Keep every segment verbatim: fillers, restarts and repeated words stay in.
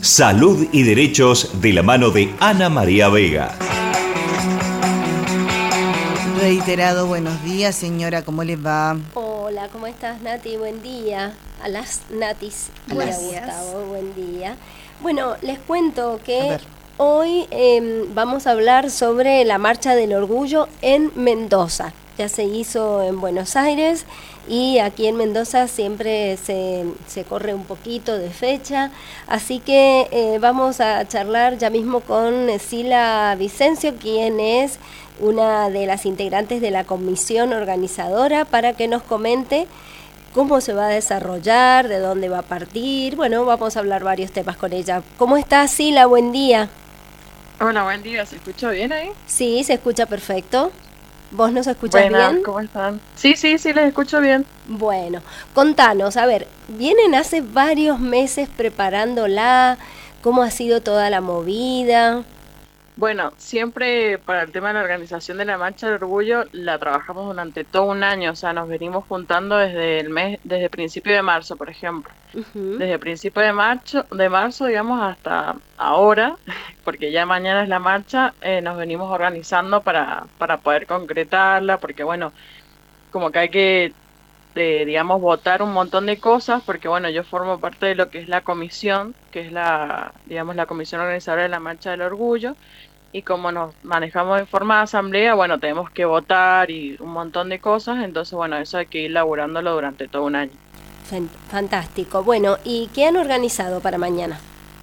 Salud y Derechos de la mano de Ana María Vega. Reiterado buenos días, señora, ¿cómo les va? Hola, ¿cómo estás, Nati? Buen día. A las Natis. Hola, Gustavo, buen día. Bueno, les cuento que hoy eh, vamos a hablar sobre la Marcha del Orgullo en Mendoza. Ya se hizo en Buenos Aires y aquí en Mendoza siempre se, se corre un poquito de fecha, así que eh, vamos a charlar ya mismo con Sila Vicencio, quien es una de las integrantes de la comisión organizadora, para que nos comente cómo se va a desarrollar, de dónde va a partir. Bueno, vamos a hablar varios temas con ella. ¿Cómo estás, Sila? Buen día. Hola, buen día. ¿Se escucha bien ahí? Sí, se escucha perfecto. ¿Vos nos escuchás Buenas, bien? ¿cómo están? Sí, sí, sí, les escucho bien. Bueno, contanos, a ver, vienen hace varios meses preparándola, ¿cómo ha sido toda la movida? Bueno, siempre para el tema de la organización de la Marcha del Orgullo la trabajamos durante todo un año, o sea, nos venimos juntando desde el mes, desde principio de marzo, por ejemplo. Uh-huh. Desde principio de marzo, de marzo, digamos, hasta ahora, porque ya mañana es la marcha, eh, nos venimos organizando para, para poder concretarla, porque bueno, como que hay que, eh, digamos, votar un montón de cosas, porque bueno, yo formo parte de lo que es la comisión, que es la, digamos, la comisión organizadora de la Marcha del Orgullo. Y como nos manejamos en forma de asamblea, bueno, tenemos que votar y un montón de cosas, entonces, bueno, eso hay que ir laburándolo durante todo un año. Fantástico. Bueno, ¿y qué han organizado para mañana?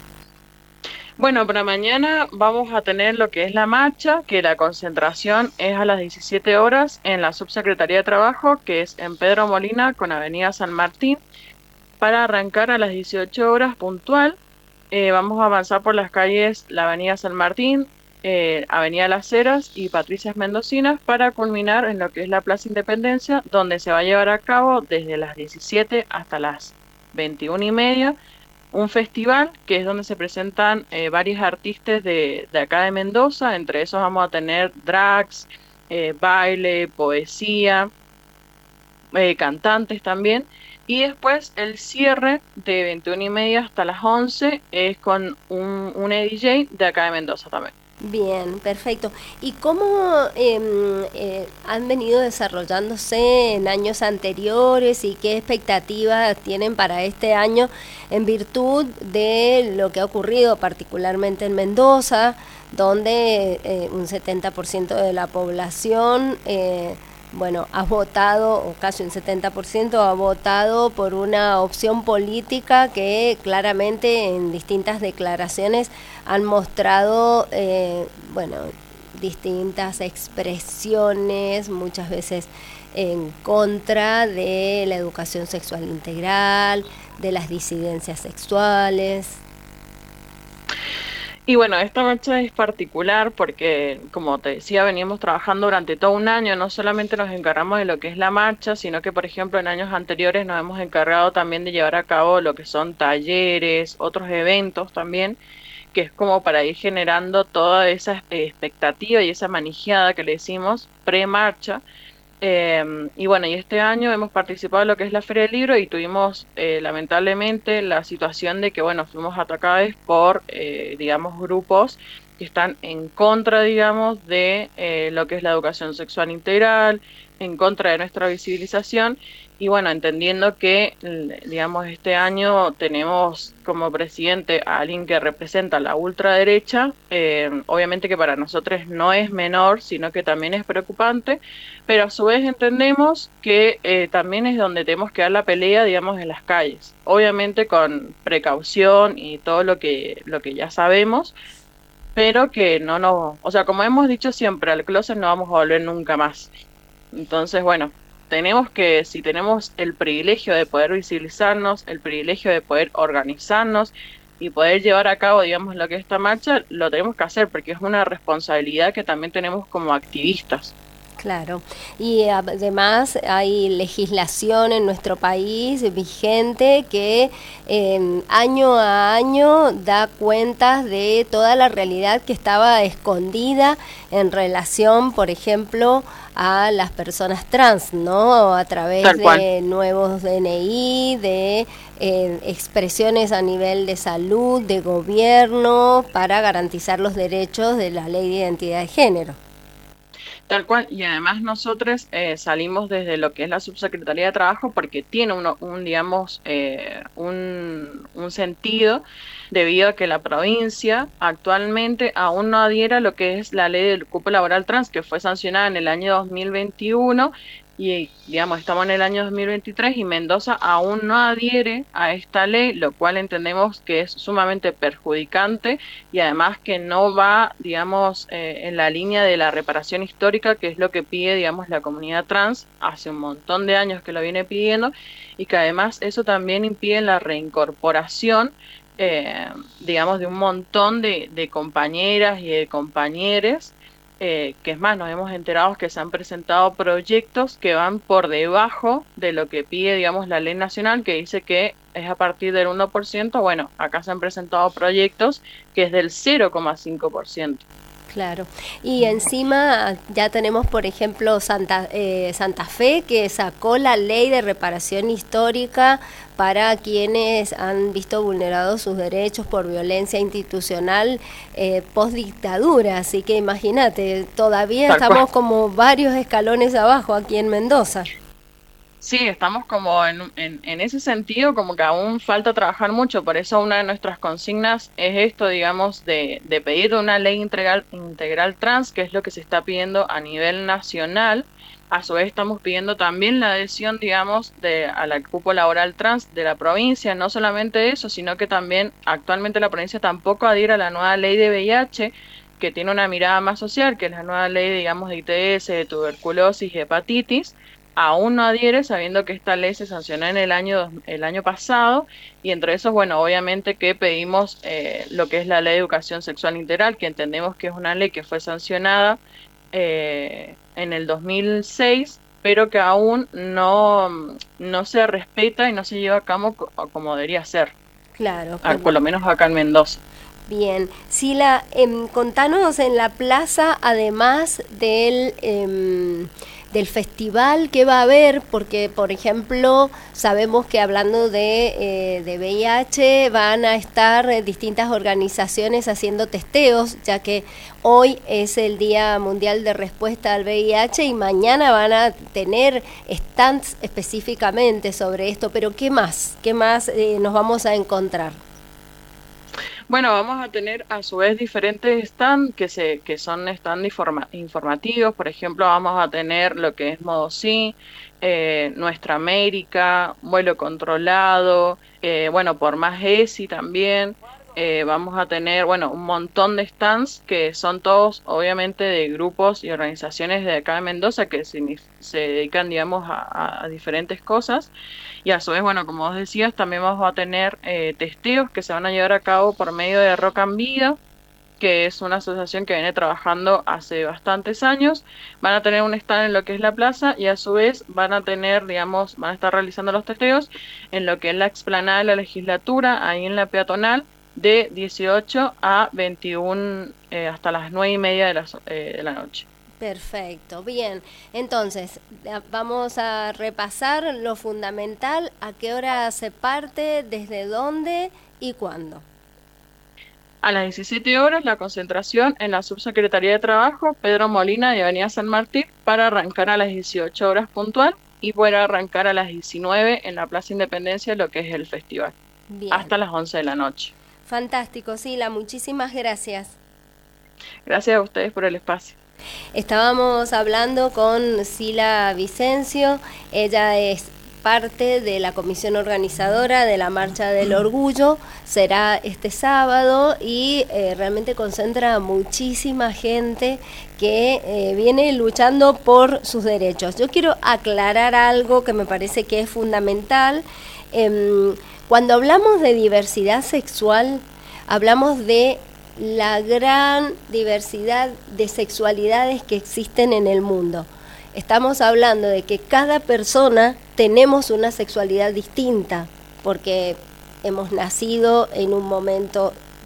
Bueno, para mañana vamos a tener lo que es la marcha, que la concentración es a las diecisiete horas en la Subsecretaría de Trabajo, que es en Pedro Molina con Avenida San Martín, para arrancar a las dieciocho horas puntual. Eh, vamos a avanzar por las calles la Avenida San Martín, Eh, Avenida Las Heras y Patricias Mendocinas, para culminar en lo que es la Plaza Independencia, donde se va a llevar a cabo desde las diecisiete hasta las veintiuna y media un festival que es donde se presentan eh, varios artistas de, de acá de Mendoza. Entre esos vamos a tener drags, eh, baile, poesía, eh, cantantes también. Y después el cierre de veintiuna y media hasta las once es con un, un D J de acá de Mendoza también. Bien, perfecto. ¿Y cómo eh, eh, han venido desarrollándose en años anteriores y qué expectativas tienen para este año en virtud de lo que ha ocurrido particularmente en Mendoza, donde eh, un setenta por ciento de la población eh, bueno, ha votado, o casi un setenta por ciento ha votado por una opción política que claramente en distintas declaraciones han mostrado, eh, bueno, distintas expresiones, muchas veces en contra de la educación sexual integral, de las disidencias sexuales. Y bueno, esta marcha es particular porque, como te decía, venimos trabajando durante todo un año. No solamente nos encargamos de lo que es la marcha, sino que, por ejemplo, en años anteriores nos hemos encargado también de llevar a cabo lo que son talleres, otros eventos también, que es como para ir generando toda esa expectativa y esa manejada que le decimos pre-marcha. Eh, y bueno, y este año hemos participado en lo que es la Feria del Libro y tuvimos eh, lamentablemente la situación de que, bueno, fuimos atacados por, eh, digamos, grupos que están en contra, digamos, de eh, lo que es la educación sexual integral, en contra de nuestra visibilización. Y bueno, entendiendo que, digamos, este año tenemos como presidente a alguien que representa la ultraderecha, eh, obviamente que para nosotros no es menor, sino que también es preocupante, pero a su vez entendemos que eh, también es donde tenemos que dar la pelea, digamos, en las calles. Obviamente con precaución y todo lo que, lo que ya sabemos, pero que no nos... O sea, como hemos dicho siempre, al closet no vamos a volver nunca más. Entonces, bueno, tenemos que, si tenemos el privilegio de poder visibilizarnos, el privilegio de poder organizarnos y poder llevar a cabo, digamos, lo que es esta marcha, lo tenemos que hacer porque es una responsabilidad que también tenemos como activistas. Claro, y además hay legislación en nuestro país vigente que eh, año a año da cuentas de toda la realidad que estaba escondida en relación, por ejemplo, a las personas trans, ¿no? A través Tal cual. de nuevos D N I, de eh, expresiones a nivel de salud, de gobierno, para garantizar los derechos de la Ley de Identidad de Género. Tal cual, y además nosotros eh, salimos desde lo que es la Subsecretaría de Trabajo porque tiene uno, un, digamos, eh, un, un sentido debido a que la provincia actualmente aún no adhiera a lo que es la ley del cupo laboral trans, que fue sancionada en el año dos mil veintiuno, y digamos estamos en el año dos mil veintitrés y Mendoza aún no adhiere a esta ley, lo cual entendemos que es sumamente perjudicante y además que no va, digamos, eh, en la línea de la reparación histórica, que es lo que pide, digamos, la comunidad trans hace un montón de años que lo viene pidiendo, y que además eso también impide la reincorporación, eh, digamos, de un montón de, de compañeras y de compañeros. Eh, que es más, nos hemos enterado que se han presentado proyectos que van por debajo de lo que pide, digamos, la ley nacional, que dice que es a partir del uno por ciento. Bueno, acá se han presentado proyectos que es del cero coma cinco por ciento. Claro, y encima ya tenemos, por ejemplo, Santa, eh, Santa Fe, que sacó la ley de reparación histórica para quienes han visto vulnerados sus derechos por violencia institucional eh, post-dictadura, así que imagínate, todavía Tal estamos cual. como varios escalones abajo aquí en Mendoza. Sí, estamos como en, en, en ese sentido, como que aún falta trabajar mucho, por eso una de nuestras consignas es esto, digamos, de, de pedir una ley integral, integral trans, que es lo que se está pidiendo a nivel nacional. A su vez estamos pidiendo también la adhesión, digamos, de a la cupo laboral trans de la provincia, no solamente eso, sino que también actualmente la provincia tampoco adhiere a la nueva ley de V I H, que tiene una mirada más social, que es la nueva ley, digamos, de I T S, de tuberculosis y hepatitis. Aún no adhiere, sabiendo que esta ley se sancionó en el año el año pasado, y entre esos, bueno, obviamente que pedimos eh, lo que es la Ley de Educación Sexual Integral, que entendemos que es una ley que fue sancionada eh, en el dos mil seis, pero que aún no, no se respeta y no se lleva a cabo como debería ser. Claro. Por, por lo menos acá en Mendoza. Bien, Sila, eh, contanos en la plaza, además del... Eh, del festival que va a haber, porque por ejemplo sabemos que hablando de, eh, de V I H van a estar eh, distintas organizaciones haciendo testeos, ya que hoy es el Día Mundial de Respuesta al V I H y mañana van a tener stands específicamente sobre esto, pero ¿qué más? ¿Qué más eh, nos vamos a encontrar? Bueno, vamos a tener a su vez diferentes stands que se que son stand informa informativos. Por ejemplo, vamos a tener lo que es Modo Sí, eh, Nuestra América, Vuelo Controlado, eh, bueno, por más E S I también. Eh, vamos a tener, bueno, un montón de stands que son todos, obviamente, de grupos y organizaciones de acá de Mendoza que se, se dedican, digamos, a, a diferentes cosas. Y a su vez, bueno, como vos decías, también vamos a tener eh, testeos que se van a llevar a cabo por medio de Rock and Vida, que es una asociación que viene trabajando hace bastantes años. Van a tener un stand en lo que es la plaza y a su vez van a tener, digamos, van a estar realizando los testeos en lo que es la explanada de la legislatura, ahí en la peatonal, de dieciocho a veintiuno, eh, hasta las nueve y media de la, eh, de la noche. Perfecto, bien. Entonces, vamos a repasar lo fundamental, a qué hora se parte, desde dónde y cuándo. A las diecisiete horas, la concentración en la Subsecretaría de Trabajo, Pedro Molina de Avenida San Martín, para arrancar a las dieciocho horas puntual y poder arrancar a las diecinueve en la Plaza Independencia, lo que es el festival, bien, hasta las once de la noche. Fantástico, Sila, muchísimas gracias. Gracias a ustedes por el espacio. Estábamos hablando con Sila Vicencio, ella es parte de la comisión organizadora de la Marcha del Orgullo, será este sábado y eh, realmente concentra a muchísima gente que eh, viene luchando por sus derechos. Yo quiero aclarar algo que me parece que es fundamental. Eh, cuando hablamos de diversidad sexual, hablamos de la gran diversidad de sexualidades que existen en el mundo. Estamos hablando de que cada persona tenemos una sexualidad distinta, porque hemos nacido en un momento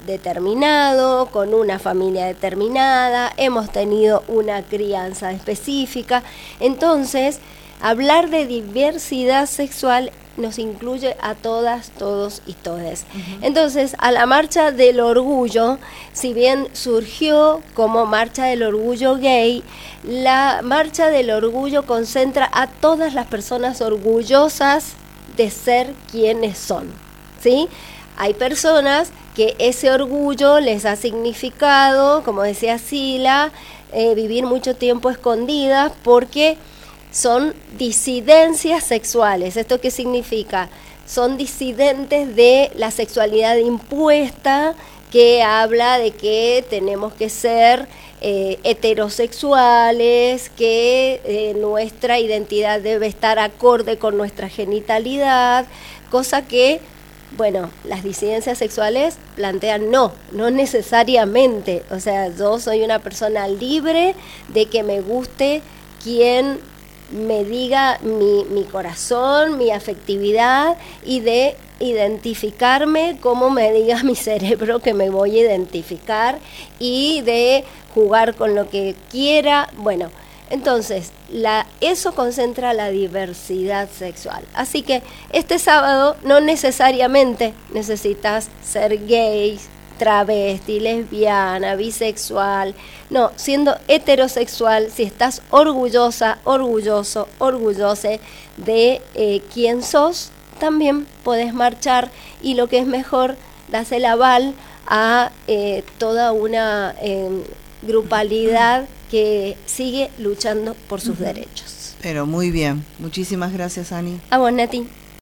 determinado, con una familia determinada, hemos tenido una crianza específica. Entonces, hablar de diversidad sexual nos incluye a todas, todos y todes. Uh-huh. Entonces, a la Marcha del Orgullo, si bien surgió como Marcha del Orgullo Gay, la Marcha del Orgullo concentra a todas las personas orgullosas de ser quienes son, ¿sí? Hay personas que ese orgullo les ha significado, como decía Sila, eh, vivir mucho tiempo escondidas porque son disidencias sexuales. ¿Esto qué significa? Son disidentes de la sexualidad impuesta, que habla de que tenemos que ser eh, heterosexuales, que eh, nuestra identidad debe estar acorde con nuestra genitalidad, cosa que, bueno, las disidencias sexuales plantean no, no necesariamente. O sea, yo soy una persona libre de que me guste quien me diga mi, mi corazón, mi afectividad, y de identificarme como me diga mi cerebro que me voy a identificar, y de jugar con lo que quiera. Bueno, entonces la, eso concentra la diversidad sexual. Así que este sábado no necesariamente necesitas ser gay, travesti, lesbiana, bisexual, no, siendo heterosexual, si estás orgullosa, orgulloso, orgullose de eh, quién sos, también podés marchar, y lo que es mejor, das el aval a eh, toda una eh, grupalidad que sigue luchando por sus uh-huh. derechos. Pero muy bien, muchísimas gracias, Ani. A vos, Nati.